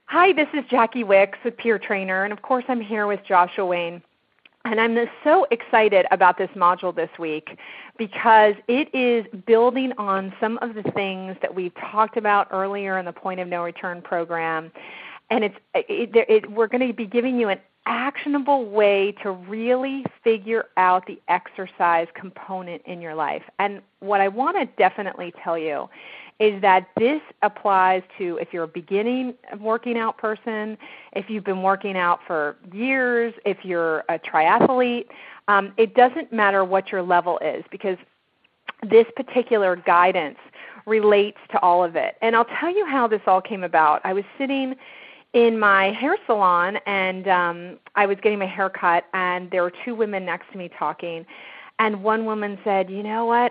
Hi, this is Jackie Wicks with Peer Trainer, and of course I'm here with Joshua Wayne. And I'm so excited about this module this week because it is building on some of the things that we talked about earlier in the Point of No Return program. And we're going to be giving you an actionable way to really figure out the exercise component in your life. And what I want to definitely tell you is that this applies to if you're a beginning working out person, if you've been working out for years, if you're a triathlete. It doesn't matter what your level is because this particular guidance relates to all of it. And I'll tell you how this all came about. I was sitting in my hair salon and I was getting my hair cut, and there were two women next to me talking. And one woman said, you know what,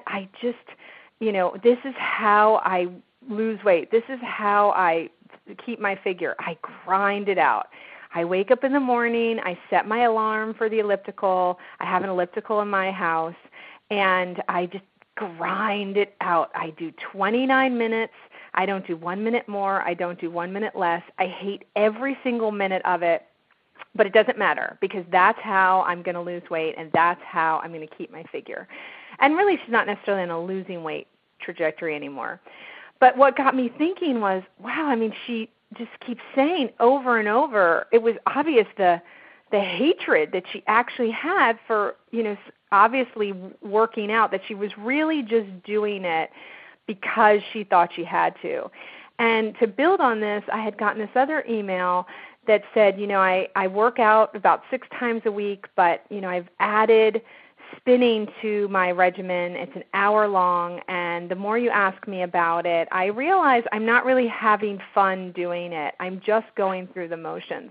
this is how I lose weight. This is how I keep my figure. I grind it out. I wake up in the morning. I set my alarm for the elliptical. I have an elliptical in my house, and I just grind it out. I do 29 minutes. I don't do 1 minute more. I don't do 1 minute less. I hate every single minute of it, but it doesn't matter because that's how I'm going to lose weight, and that's how I'm going to keep my figure. And really, she's not necessarily in a losing weight trajectory anymore. But what got me thinking was, wow, she just keeps saying over and over, it was obvious the hatred that she actually had for, obviously working out, that she was really just doing it because she thought she had to. And to build on this, I had gotten this other email that said, I work out about 6 times a week, but, I've added spinning to my regimen. It's an hour long, and the more you ask me about it, I realize I'm not really having fun doing it. I'm just going through the motions.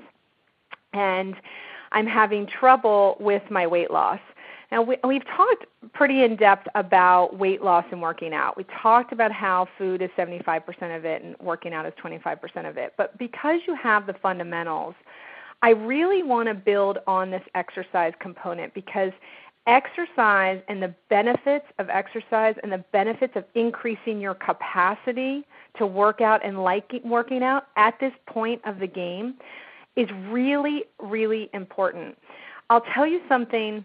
And I'm having trouble with my weight loss. Now, we've talked pretty in depth about weight loss and working out. We talked about how food is 75% of it and working out is 25% of it. But because you have the fundamentals, I really want to build on this exercise component because exercise and the benefits of exercise and the benefits of increasing your capacity to work out and like working out at this point of the game is really, really important. I'll tell you something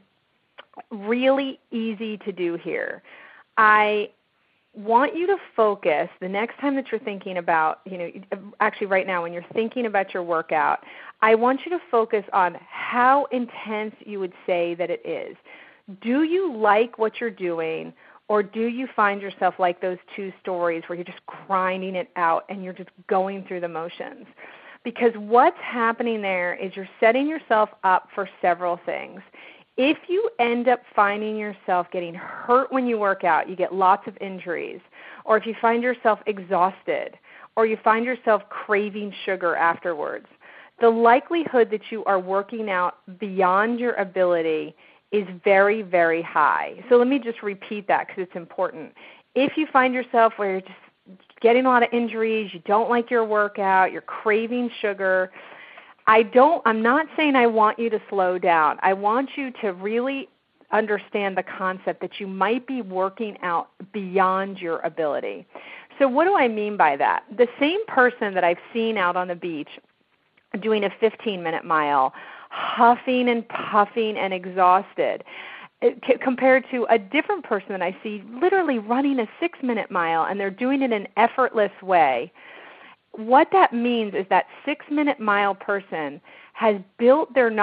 really easy to do here. I want you to focus the next time that you're thinking about, actually right now when you're thinking about your workout, I want you to focus on how intense you would say that it is. Do you like what you're doing, or do you find yourself like those two stories where you're just grinding it out and you're just going through the motions? Because what's happening there is you're setting yourself up for several things. If you end up finding yourself getting hurt when you work out, you get lots of injuries, or if you find yourself exhausted, or you find yourself craving sugar afterwards, the likelihood that you are working out beyond your ability is very, very high. So let me just repeat that because it's important. If you find yourself where you're just getting a lot of injuries, you don't like your workout, you're craving sugar, I'm not saying I want you to slow down. I want you to really understand the concept that you might be working out beyond your ability. So what do I mean by that? The same person that I've seen out on the beach doing a 15-minute mile, huffing and puffing and exhausted, compared to a different person that I see literally running a 6-minute mile, and they're doing it in an effortless way. What that means is that 6-minute mile person has built their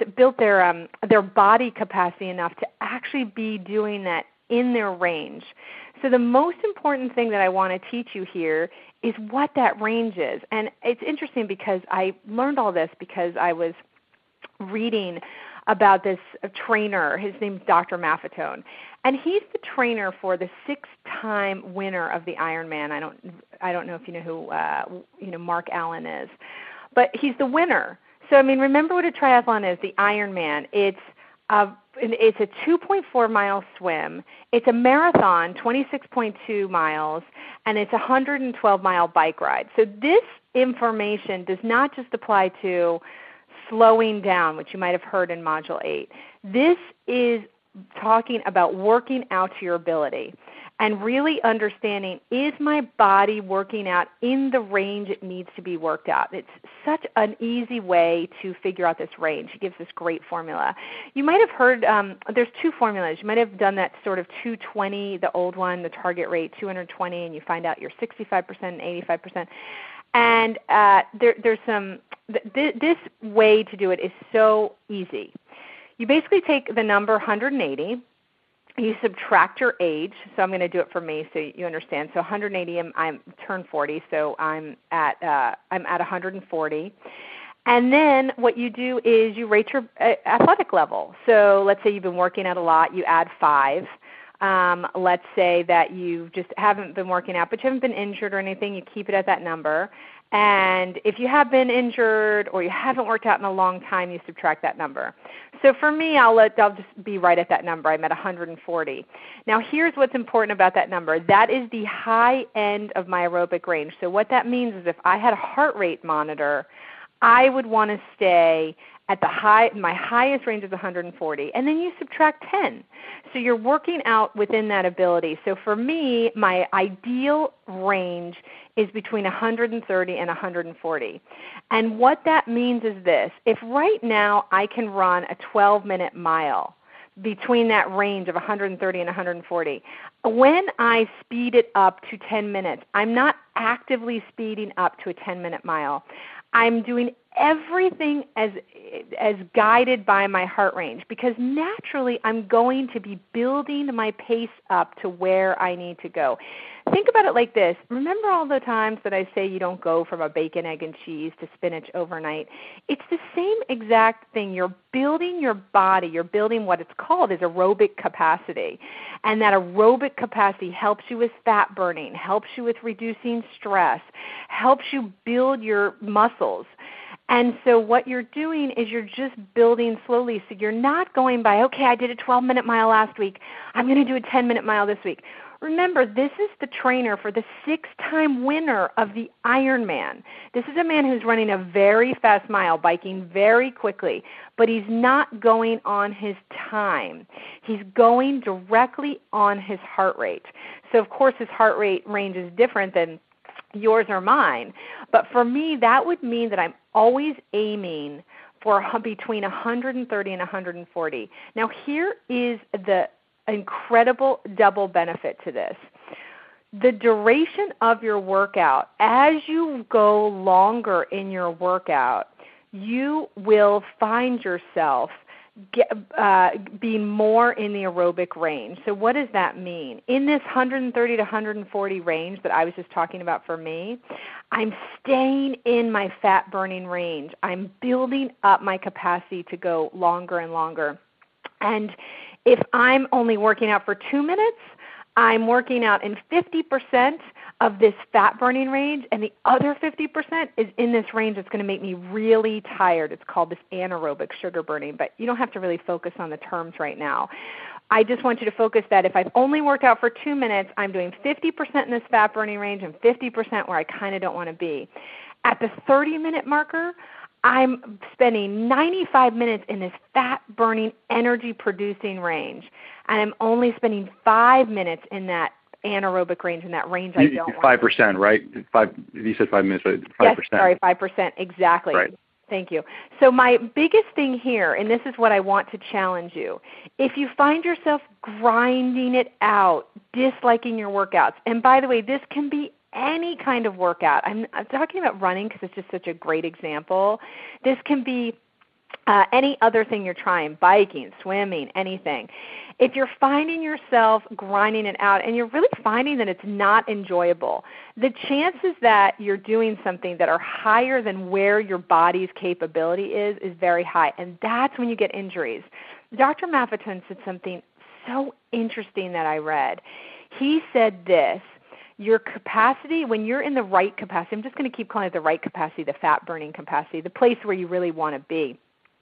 body capacity enough to actually be doing that in their range. So the most important thing that I want to teach you here is what that range is. And it's interesting because I learned all this because I was reading about this trainer. His name's Dr. Maffetone. And he's the trainer for the 6-time winner of the Ironman. I don't know if you know who Mark Allen is. But he's the winner. So, remember what a triathlon is, the Ironman. It's a 2.4-mile swim. It's a marathon, 26.2 miles, and it's a 112-mile bike ride. So this information does not just apply to slowing down, which you might have heard in Module 8. This is talking about working out to your ability. and really understanding, is my body working out in the range it needs to be worked out? It's such an easy way to figure out this range. He gives this great formula. You might have heard, there's two formulas. You might have done that sort of 220, the old one, the target rate, 220, and you find out you're 65% and 85%. And there's some, this way to do it is so easy. You basically take the number 180, you subtract your age, so I'm going to do it for me so you understand. So 180, I'm turned 40, so I'm at 140. And then what you do is you rate your athletic level. So let's say you've been working out a lot, you add 5. Let's say that you just haven't been working out, but you haven't been injured or anything, you keep it at that number. And if you have been injured or you haven't worked out in a long time, you subtract that number. So for me, I'll just be right at that number. I'm at 140. Now here's what's important about that number. That is the high end of my aerobic range. So what that means is if I had a heart rate monitor, I would want to stay at my highest range is 140, and then you subtract 10. So you're working out within that ability. So for me, my ideal range is between 130 and 140. And what that means is this. If right now I can run a 12-minute mile between that range of 130 and 140, when I speed it up to 10 minutes, I'm not actively speeding up to a 10-minute mile. I'm doing everything as guided by my heart range, because naturally I'm going to be building my pace up to where I need to go. Think about it like this. Remember all the times that I say you don't go from a bacon, egg, and cheese to spinach overnight? It's the same exact thing. You're building your body. You're building what it's called is aerobic capacity. And that aerobic capacity helps you with fat burning, helps you with reducing stress, helps you build your muscles. And so what you're doing is you're just building slowly. So you're not going by, okay, I did a 12-minute mile last week. I'm going to do a 10-minute mile this week. Remember, this is the trainer for the 6-time winner of the Ironman. This is a man who's running a very fast mile, biking very quickly, but he's not going on his time. He's going directly on his heart rate. So, of course, his heart rate range is different than yours or mine. But for me, that would mean that I'm always aiming for between 130 and 140. Now, here is the incredible double benefit to this. The duration of your workout, as you go longer in your workout, you will find yourself being more in the aerobic range. So what does that mean? In this 130 to 140 range that I was just talking about for me, I'm staying in my fat burning range. I'm building up my capacity to go longer and longer. And if I'm only working out for 2 minutes, I'm working out in 50% of this fat burning range, and the other 50% is in this range that's going to make me really tired. It's called this anaerobic sugar burning, but you don't have to really focus on the terms right now. I just want you to focus that if I've only worked out for 2 minutes, I'm doing 50% in this fat burning range and 50% where I kind of don't want to be. At the 30-minute marker, I'm spending 95 minutes in this fat-burning, energy-producing range, and I'm only spending 5 minutes in that anaerobic range, in that range I don't want. 5%, right? You said 5 minutes, but 5%. Yes, sorry, 5%, exactly. Right. Thank you. So my biggest thing here, and this is what I want to challenge you, if you find yourself grinding it out, disliking your workouts, and by the way, this can be any kind of workout. I'm talking about running because it's just such a great example. This can be any other thing you're trying, biking, swimming, anything. If you're finding yourself grinding it out and you're really finding that it's not enjoyable, the chances that you're doing something that are higher than where your body's capability is very high, and that's when you get injuries. Dr. Maffetone said something so interesting that I read. He said this: your capacity, when you're in the right capacity, I'm just going to keep calling it the right capacity, the fat-burning capacity, the place where you really want to be.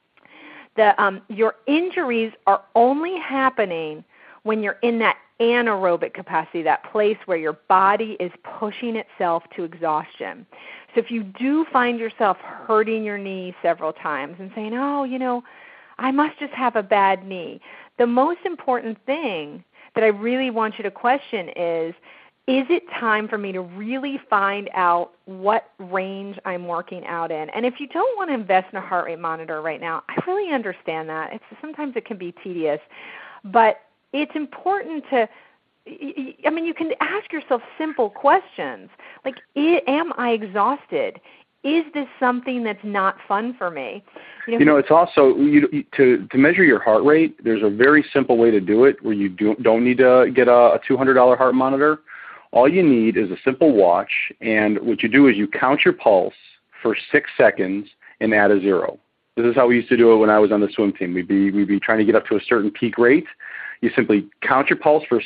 Your injuries are only happening when you're in that anaerobic capacity, that place where your body is pushing itself to exhaustion. So if you do find yourself hurting your knee several times and saying, oh, I must just have a bad knee, the most important thing that I really want you to question is it time for me to really find out what range I'm working out in? And if you don't want to invest in a heart rate monitor right now, I really understand that. Sometimes it can be tedious. But it's important to, you can ask yourself simple questions like, am I exhausted? Is this something that's not fun for me? It's also, to measure your heart rate, there's a very simple way to do it where you don't need to get a $200 heart monitor. All you need is a simple watch, and what you do is you count your pulse for 6 seconds and add a 0. This is how we used to do it when I was on the swim team. We'd be trying to get up to a certain peak rate. You simply count your pulse for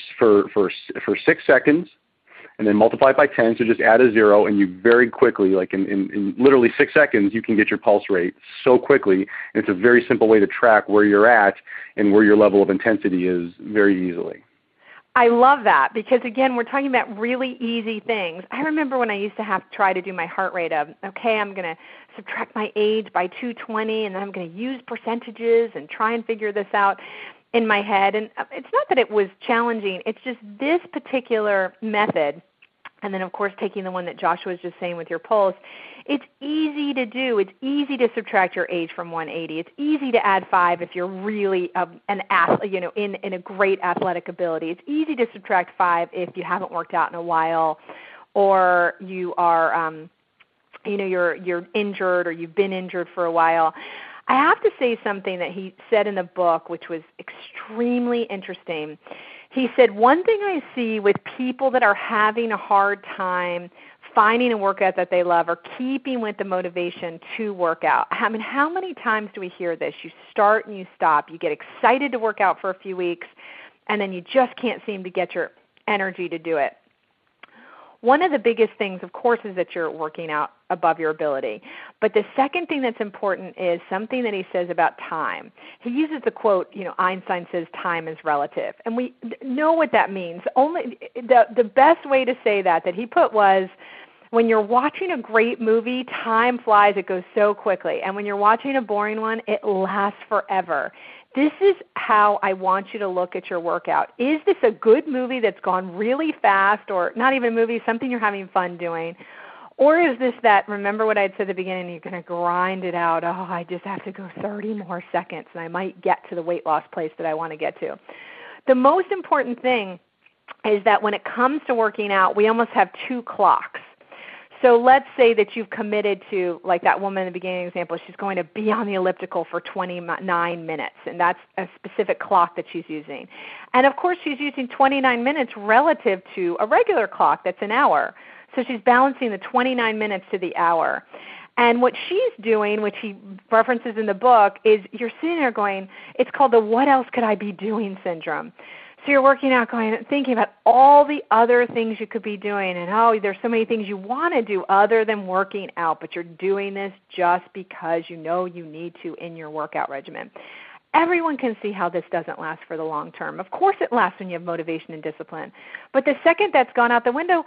6 seconds, and then multiply it by 10, so just add a 0, and you very quickly, like in literally 6 seconds, you can get your pulse rate so quickly. And it's a very simple way to track where you're at and where your level of intensity is very easily. I love that because, again, we're talking about really easy things. I remember when I used to have to try to do my heart rate of, okay, I'm going to subtract my age by 220, and then I'm going to use percentages and try and figure this out in my head. And it's not that it was challenging. It's just this particular method, and then, of course, taking the one that Joshua was just saying with your pulse, it's easy to do. It's easy to subtract your age from 180. It's easy to add 5 if you're really an athlete, in a great athletic ability. It's easy to subtract 5 if you haven't worked out in a while, or you are, you're injured, or you've been injured for a while. I have to say something that he said in the book, which was extremely interesting. He said, one thing I see with people that are having a hard time finding a workout that they love or keeping with the motivation to work out. I mean, how many times do we hear this? You start and you stop. You get excited to work out for a few weeks, and then you just can't seem to get your energy to do it. One of the biggest things, of course, is that you're working out above your ability. But the second thing that's important is something that he says about time. He uses the quote, Einstein says time is relative. And we know what that means. Only the best way to say that he put was, when you're watching a great movie, time flies. It goes so quickly. And when you're watching a boring one, it lasts forever. This is how I want you to look at your workout. Is this a good movie that's gone really fast, or not even a movie, something you're having fun doing? Or is this that, remember what I said at the beginning, you're going to grind it out, I just have to go 30 more seconds and I might get to the weight loss place that I want to get to. The most important thing is that when it comes to working out, we almost have 2 clocks. So let's say that you've committed to, like that woman in the beginning example, she's going to be on the elliptical for 29 minutes, and that's a specific clock that she's using. And, of course, she's using 29 minutes relative to a regular clock that's an hour. So she's balancing the 29 minutes to the hour. And what she's doing, which he references in the book, is you're sitting there going, it's called the what else could I be doing syndrome. So you're working out, thinking about all the other things you could be doing, and there's so many things you want to do other than working out, but you're doing this just because you know you need to in your workout regimen. Everyone can see how this doesn't last for the long term. Of course it lasts when you have motivation and discipline. But the second that's gone out the window,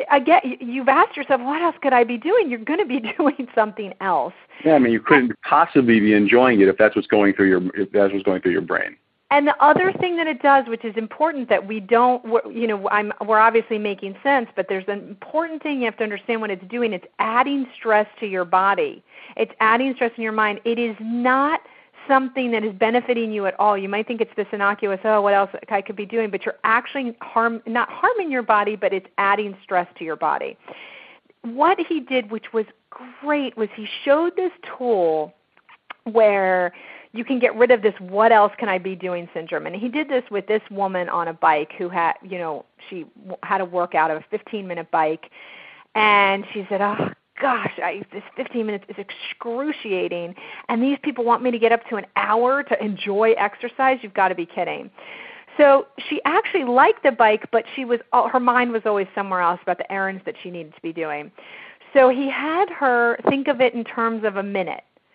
you've asked yourself, what else could I be doing? You're going to be doing something else. Yeah, you couldn't possibly be enjoying it if that's what's going through your brain. And the other thing that it does, which is important that we don't, we're obviously making sense, but there's an important thing you have to understand what it's doing. It's adding stress to your body. It's adding stress in your mind. It is not something that is benefiting you at all. You might think it's this innocuous, what else I could be doing, but you're actually not harming your body, but it's adding stress to your body. What he did, which was great, was he showed this tool where you can get rid of this what else can I be doing syndrome. And he did this with this woman on a bike who had, she had a workout of a 15-minute bike. And she said, this 15 minutes is excruciating. And these people want me to get up to an hour to enjoy exercise? You've got to be kidding. So she actually liked the bike, but her mind was always somewhere else about the errands that she needed to be doing. So he had her think of it in terms of a minute.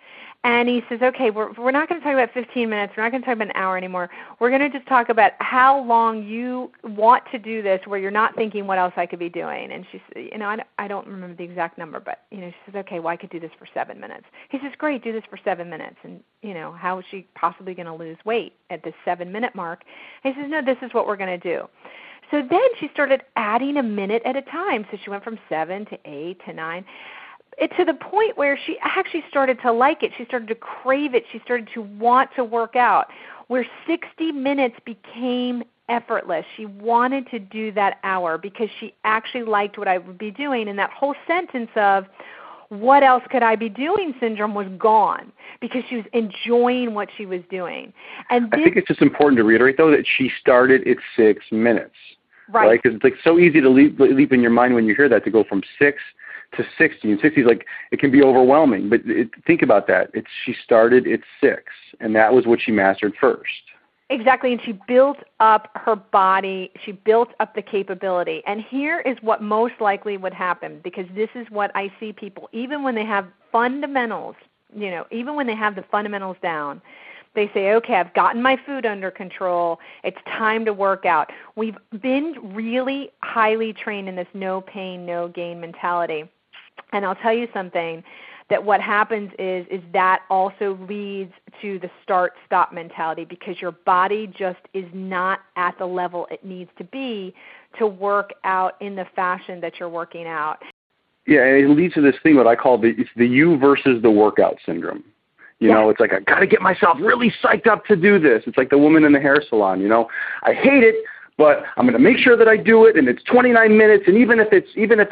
And he says, okay, we're not going to talk about 15 minutes. We're not going to talk about an hour anymore. We're going to just talk about how long you want to do this where you're not thinking what else I could be doing. And she said, I don't remember the exact number, but, she says, okay, well, I could do this for 7 minutes. He says, great, do this for 7 minutes. And, how is she possibly going to lose weight at the 7-minute mark? And he says, no, this is what we're going to do. So then she started adding a minute at a time. So she went from 7 to 8 to 9. To the point where she actually started to like it. She started to crave it. She started to want to work out, where 60 minutes became effortless. She wanted to do that hour because she actually liked what I would be doing. And that whole sentence of, what else could I be doing syndrome was gone because she was enjoying what she was doing. And I think it's just important to reiterate, though, that she started at 6 minutes. Right? Because it's like so easy to leap in your mind when you hear that, to go from 6 to 60. And 60 is like, it can be overwhelming. But think about that. She started at 6, and that was what she mastered first. Exactly, and she built up her body. She built up the capability. And here is what most likely would happen, because this is what I see people, even when they have fundamentals, even when they have the fundamentals down, they say, okay, I've gotten my food under control. It's time to work out. We've been really highly trained in this no pain, no gain mentality. And I'll tell you something, that what happens is that also leads to the start-stop mentality, because your body just is not at the level it needs to be to work out in the fashion that you're working out. Yeah, and it leads to this thing that I call it's the you versus the workout syndrome. It's like, I got to get myself really psyched up to do this. It's like the woman in the hair salon, I hate it, but I'm going to make sure that I do it, and it's 29 minutes, and even if it's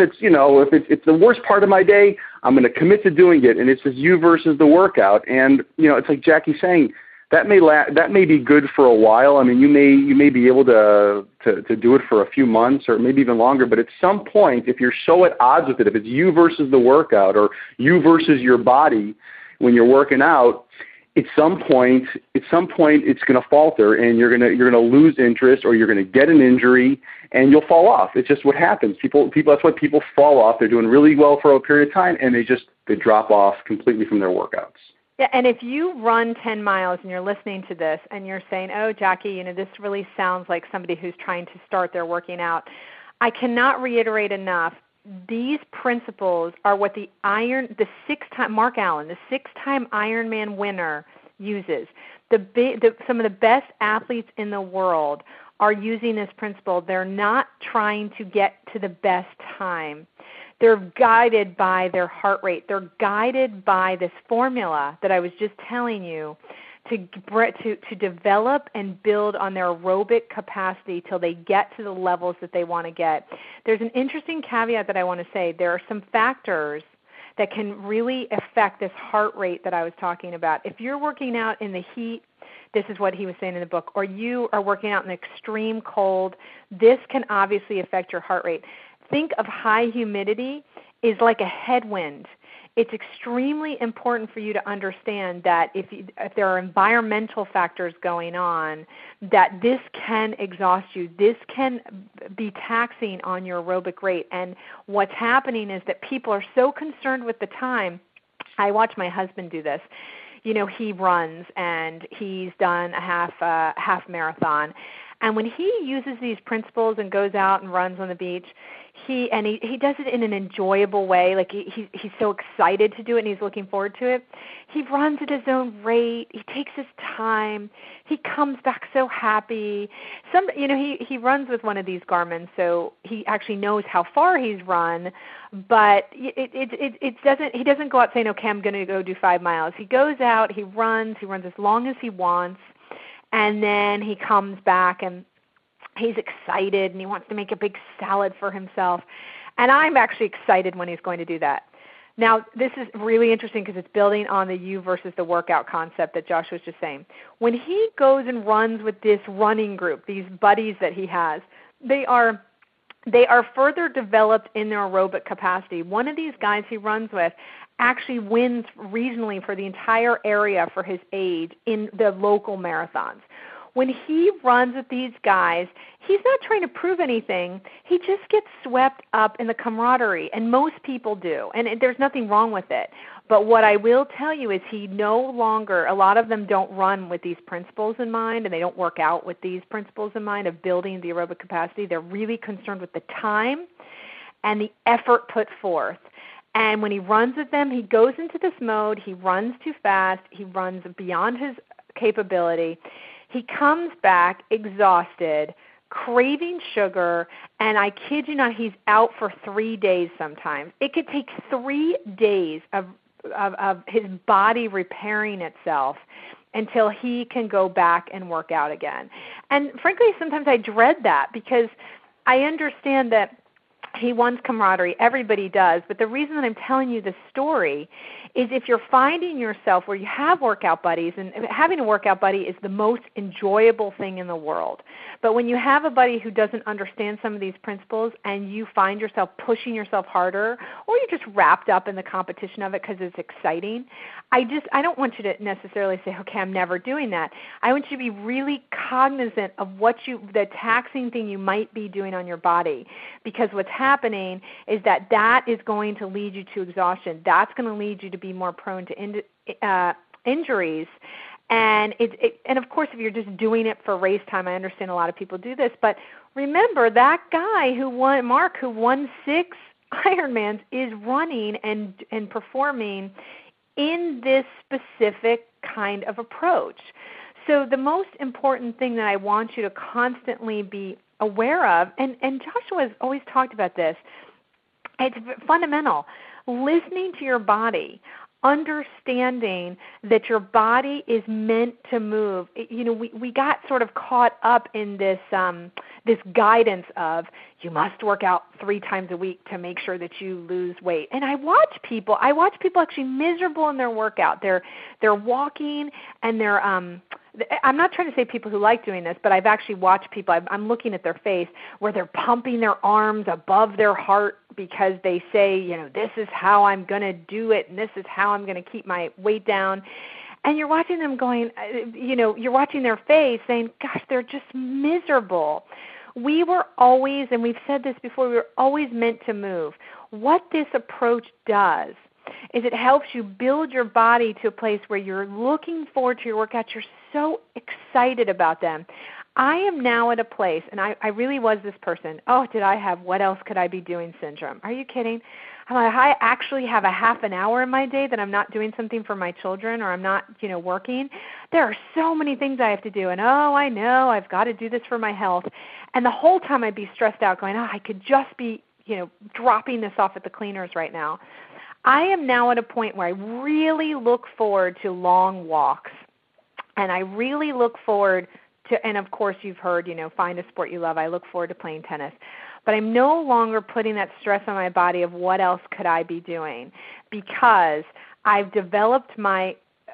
if it's the worst part of my day, I'm going to commit to doing it. And it's this you versus the workout. And it's like Jackie's saying, that may be good for a while. I mean, you may be able to do it for a few months or maybe even longer, but at some point, if you're so at odds with it, if it's you versus the workout or you versus your body when you're working out, at some point it's going to falter, and you're going to lose interest, or you're going to get an injury, and you'll fall off. It's just what happens. People that's why people fall off. They're doing really well for a period of time, and they drop off completely from their workouts. Yeah, and if you run 10 miles and you're listening to this and you're saying, oh, Jackie, this really sounds like somebody who's trying to start their working out, I cannot reiterate enough. These principles are what Mark Allen, the 6-time Ironman winner, uses. Some of the best athletes in the world are using this principle. They're not trying to get to the best time. They're guided by their heart rate. They're guided by this formula that I was just telling you, to develop and build on their aerobic capacity till they get to the levels that they want to get. There's an interesting caveat that I want to say. There are some factors that can really affect this heart rate that I was talking about. If you're working out in the heat, this is what he was saying in the book, or you are working out in extreme cold, this can obviously affect your heart rate. Think of high humidity is like a headwind. It's extremely important for you to understand that if there are environmental factors going on, that this can exhaust you. This can be taxing on your aerobic rate. And what's happening is that people are so concerned with the time. I watch my husband do this. He runs, and he's done a half marathon. And when he uses these principles and goes out and runs on the beach, he does it in an enjoyable way. Like he's so excited to do it, and he's looking forward to it. He runs at his own rate. He takes his time. He comes back so happy. He runs with one of these Garmin, so he actually knows how far he's run. But he doesn't go out saying, okay, I'm going to go do 5 miles. He goes out. He runs as long as he wants. And then he comes back and he's excited and he wants to make a big salad for himself. And I'm actually excited when he's going to do that. Now, this is really interesting because it's building on the you versus the workout concept that Josh was just saying. When he goes and runs with this running group, these buddies that he has, they are further developed in their aerobic capacity. One of these guys he runs with actually wins regionally for the entire area for his age in the local marathons. When he runs with these guys, he's not trying to prove anything. He just gets swept up in the camaraderie, and most people do, and there's nothing wrong with it. But what I will tell you is he no longer, a lot of them don't run with these principles in mind, and they don't work out with these principles in mind of building the aerobic capacity. They're really concerned with the time and the effort put forth. And when he runs with them, he goes into this mode. He runs too fast. He runs beyond his capability. He comes back exhausted, craving sugar, and I kid you not, he's out for 3 days sometimes. It could take 3 days of his body repairing itself until he can go back and work out again. And frankly, sometimes I dread that because I understand that he wants camaraderie. Everybody does. But the reason that I'm telling you this story is if you're finding yourself where you have workout buddies, and having a workout buddy is the most enjoyable thing in the world. But when you have a buddy who doesn't understand some of these principles and you find yourself pushing yourself harder, or you're just wrapped up in the competition of it because it's exciting, I don't want you to necessarily say, okay, I'm never doing that. I want you to be really cognizant of the taxing thing you might be doing on your body, because what's happening is that is going to lead you to exhaustion. That's going to lead you to be more prone to injuries. And and of course, if you're just doing it for race time, I understand a lot of people do this. But remember, that guy Mark, who won 6 Ironmans, is running and performing in this specific kind of approach. So the most important thing that I want you to constantly be aware of, and Joshua has always talked about this, it's fundamental, listening to your body, understanding that your body is meant to move. We got sort of caught up in this guidance of you must work out 3 times a week to make sure that you lose weight. And I watch people actually miserable in their workout. They're walking and they're I'm not trying to say people who like doing this, but I've actually watched people, I'm looking at their face, where they're pumping their arms above their heart because they say, this is how I'm going to do it, and this is how I'm going to keep my weight down. And you're watching them going, you're watching their face saying, gosh, they're just miserable. We were always, and we've said this before, we were always meant to move. What this approach does is it helps you build your body to a place where you're looking forward to your workouts. You're so excited about them. I am now at a place, and I really was this person, did I have what else could I be doing syndrome? Are you kidding? I actually have a half an hour in my day that I'm not doing something for my children, or I'm not, working. There are so many things I have to do, and I know I've got to do this for my health. And the whole time I'd be stressed out going, I could just be, dropping this off at the cleaners right now. I am now at a point where I really look forward to long walks, and I really look forward to, and of course you've heard, find a sport you love. I look forward to playing tennis. But I'm no longer putting that stress on my body of what else could I be doing, because I've developed my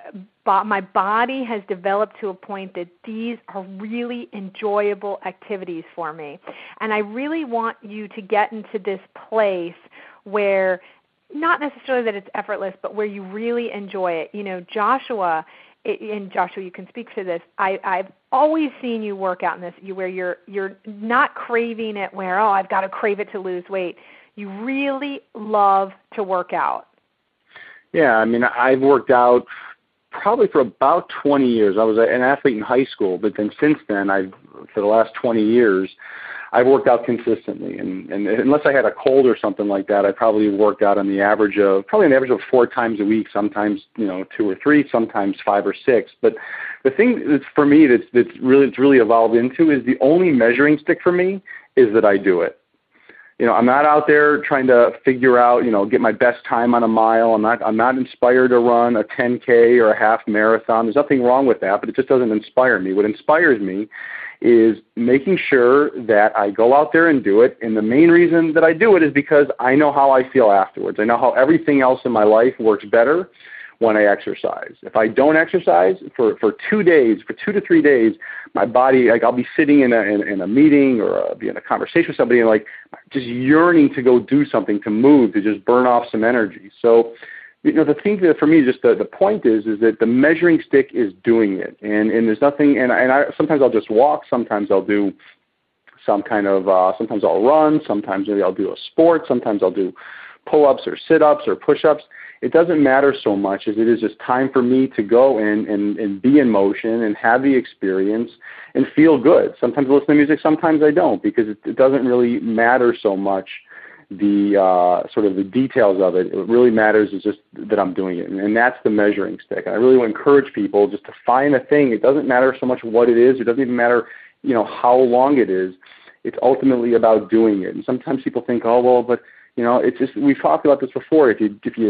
body has developed to a point that these are really enjoyable activities for me. And I really want you to get into this place where not necessarily that it's effortless, but where you really enjoy it. Joshua, you can speak to this. I've always seen you work out in this, where you're not craving it where, I've got to crave it to lose weight. You really love to work out. Yeah, I've worked out probably for about 20 years. I was an athlete in high school, but then since then, for the last 20 years, I've worked out consistently, and unless I had a cold or something like that, I probably worked out on the average of 4 times a week, sometimes 2 or 3, sometimes 5 or 6. But the thing that's for me that's really evolved into is the only measuring stick for me is that I do it. I'm not out there trying to figure out, get my best time on a mile. I'm not inspired to run a 10K or a half marathon. There's nothing wrong with that, but it just doesn't inspire me. What inspires me is making sure that I go out there and do it. And the main reason that I do it is because I know how I feel afterwards. I know how everything else in my life works better when I exercise. If I don't exercise for 2 days, for 2 to 3 days, my body, I'll be sitting in a meeting or be in a conversation with somebody and just yearning to go do something, to move, to just burn off some energy. So, the thing that for me, just the point is that the measuring stick is doing it, and there's nothing. And I sometimes I'll just walk, sometimes I'll do some kind of, sometimes I'll run, sometimes maybe I'll do a sport, sometimes I'll do pull-ups or sit-ups or push-ups. It doesn't matter so much as it is just time for me to go and be in motion and have the experience and feel good. Sometimes I listen to music, sometimes I don't, because it doesn't really matter so much the sort of the details of it. What really matters is just that I'm doing it, and that's the measuring stick. And I really want to encourage people just to find a thing. It doesn't matter so much what it is. It doesn't even matter, how long it is. It's ultimately about doing it. And sometimes people think, oh well, but it's just, we've talked about this before. If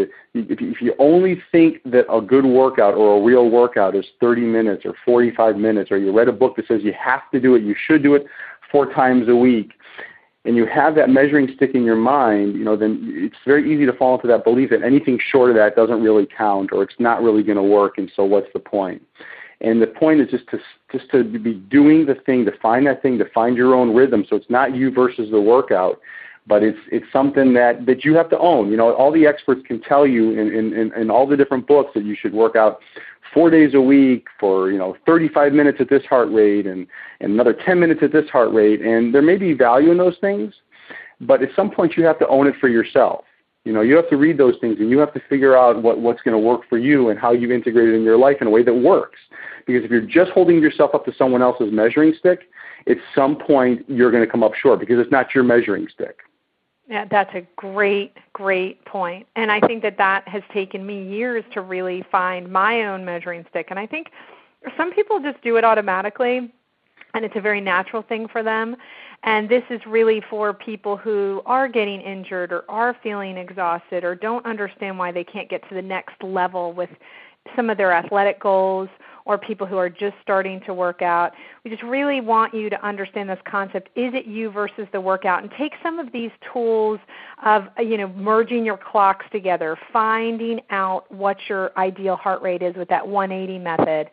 you only think that a good workout or a real workout is 30 minutes or 45 minutes, or you read a book that says you have to do it, you should do it 4 times a week, and you have that measuring stick in your mind, then it's very easy to fall into that belief that anything short of that doesn't really count, or it's not really going to work, and so what's the point? And the point is just to be doing the thing, to find that thing, to find your own rhythm. So it's not you versus the workout, but it's something that you have to own. All the experts can tell you in all the different books that you should work out 4 days a week for 35 minutes at this heart rate and another 10 minutes at this heart rate. And there may be value in those things, but at some point you have to own it for yourself. You have to read those things, and you have to figure out what's going to work for you and how you integrate it in your life in a way that works. Because if you're just holding yourself up to someone else's measuring stick, at some point you're going to come up short because it's not your measuring stick. Yeah, that's a great, great point. And I think that has taken me years to really find my own measuring stick. And I think some people just do it automatically, and it's a very natural thing for them. And this is really for people who are getting injured or are feeling exhausted or don't understand why they can't get to the next level with some of their athletic goals, or people who are just starting to work out. We just really want you to understand this concept. Is it you versus the workout? And take some of these tools of, merging your clocks together, finding out what your ideal heart rate is with that 180 method,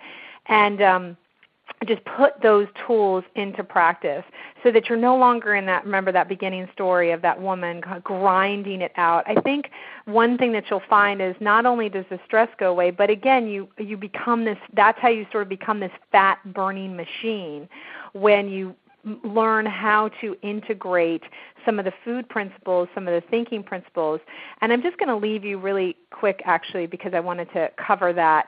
and just put those tools into practice so that you're no longer in that, remember that beginning story of that woman grinding it out. I think one thing that you'll find is not only does the stress go away, but again, you become this, that's how you sort of become this fat burning machine when you learn how to integrate some of the food principles, some of the thinking principles. And I'm just going to leave you really quick, actually, because I wanted to cover that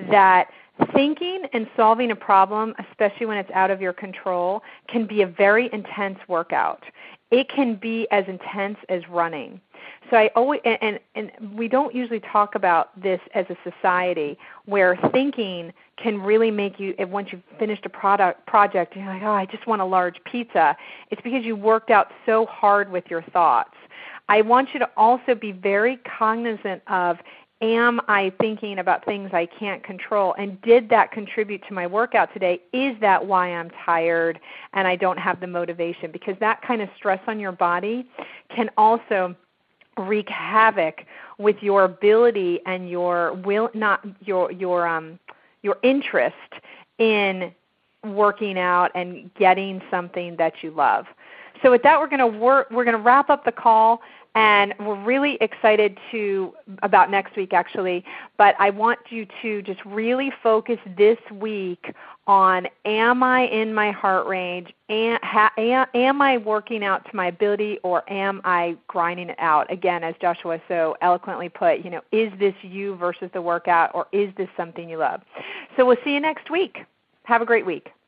thinking and solving a problem, especially when it's out of your control, can be a very intense workout. It can be as intense as running. So I always, and we don't usually talk about this as a society, where thinking can really make you, once you've finished a project, you're like, oh, I just want a large pizza. It's because you worked out so hard with your thoughts. I want you to also be very cognizant of, am I thinking about things I can't control? And did that contribute to my workout today? Is that why I'm tired and I don't have the motivation? Because that kind of stress on your body can also wreak havoc with your ability and your your interest in working out and getting something that you love. So with that, we're going to wrap up the call. And we're really excited about next week, actually. But I want you to just really focus this week on, am I in my heart range? Am I working out to my ability, or am I grinding it out? Again, as Joshua so eloquently put, is this you versus the workout, or is this something you love? So we'll see you next week. Have a great week.